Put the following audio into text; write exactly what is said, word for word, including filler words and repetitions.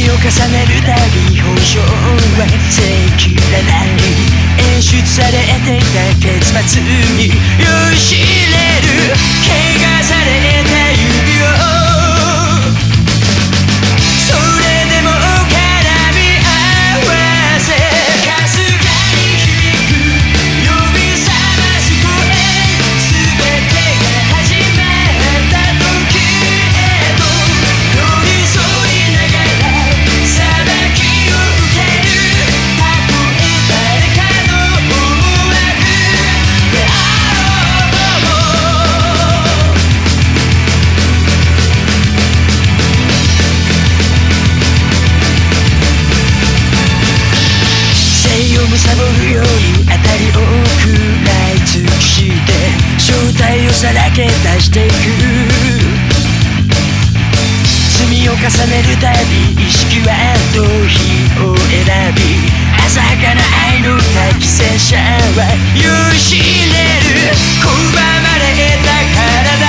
を重ねるたび本性は正規らない演出されていた結末に酔いしれる怪我された指を貪るように当たりを食らい尽くして正体をさらけ出していく罪を重ねるたび意識は逃避を選び浅はかな愛の滝戦車は酔いしれる拒まれた体